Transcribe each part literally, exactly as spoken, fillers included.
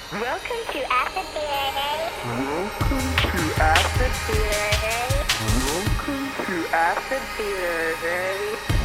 Welcome to Acid D N A. Welcome to Acid D N A. Welcome to Acid D N A.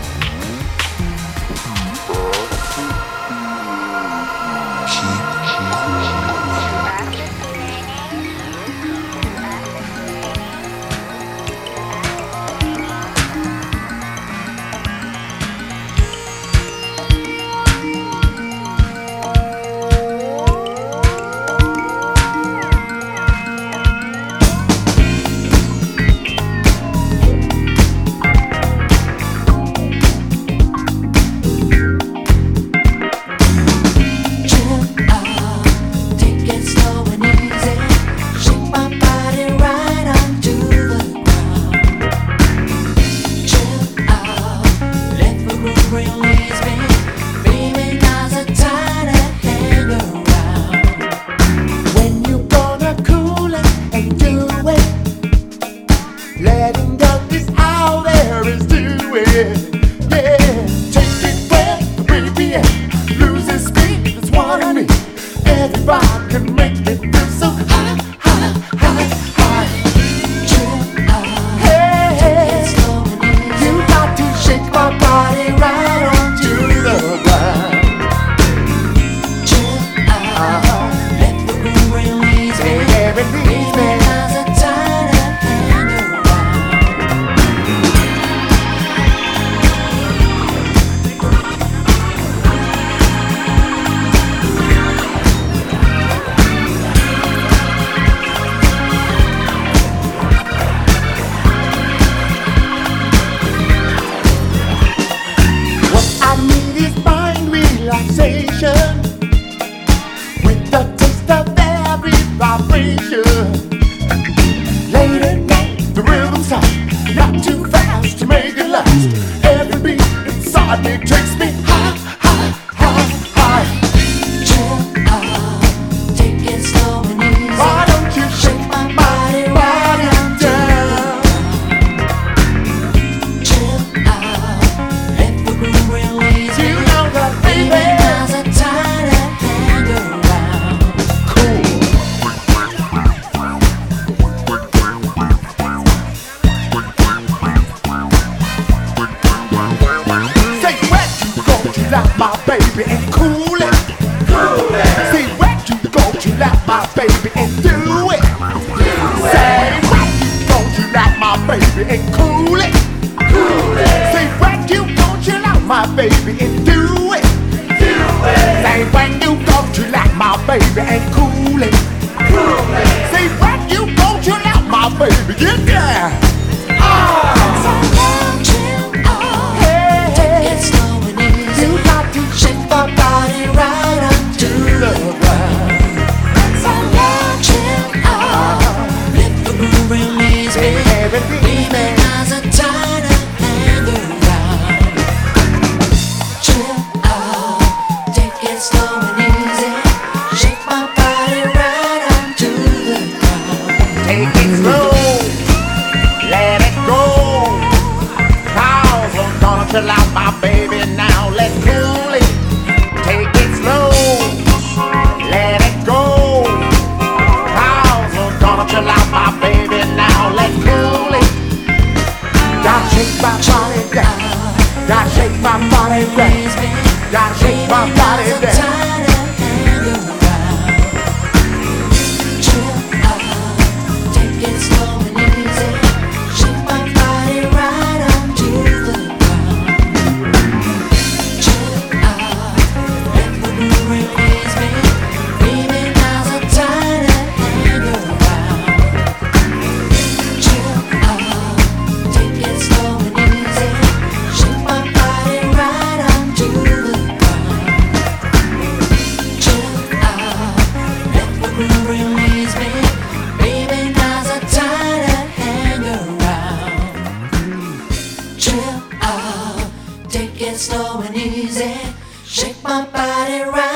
Letting go is all there is to it. Yeah, take it breath, baby, and lose its speed. It's one of me. Everybody can make it feel so high, high, high, high. Trip out. Hey, hey, you got to shake my body right onto the ground. Trip out. Uh-huh. Let the room release me. Yeah, release me. Relaxation with the taste of every vibration. Late at night, the rhythm's hot, not too fast to make it last. Every beat inside me takes me high, high, high, high. Chill out, take it slow and easy. Why don't you shake my body, body down? Chill out, let the groove release. You know that, baby. My baby and cool it, cool it. See where you go to like my baby and do it. Do Say it. Where you go to like my baby and cool it, cool it. See where you go to like my baby and do it. Do it. Say when you go to like my baby and cool it, cool it. See where you go to like my baby, get there. Oh. Chill out, my baby, now let's cool it. Take it slow, let it go. Cause we're gonna chill out, my baby, now let's cool it. Gotta shake my body down, gotta shake my body down, gotta shake my body down. Slow and easy, shake my body right.